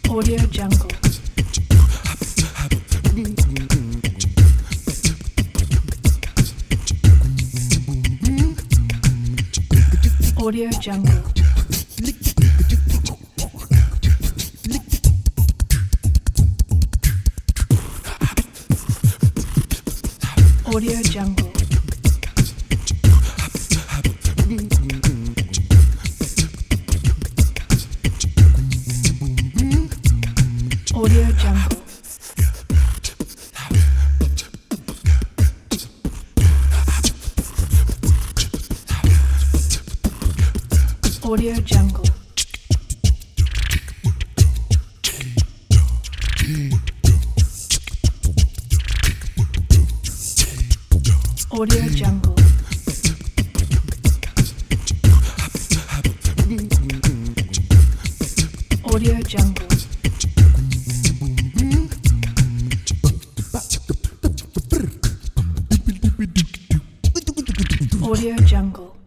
Audio Jungle. Audio Jungle. Audio Jungle. Audio Jungle. Audio Jungle. Audio Jungle. Audio Jungle. Audio Jungle.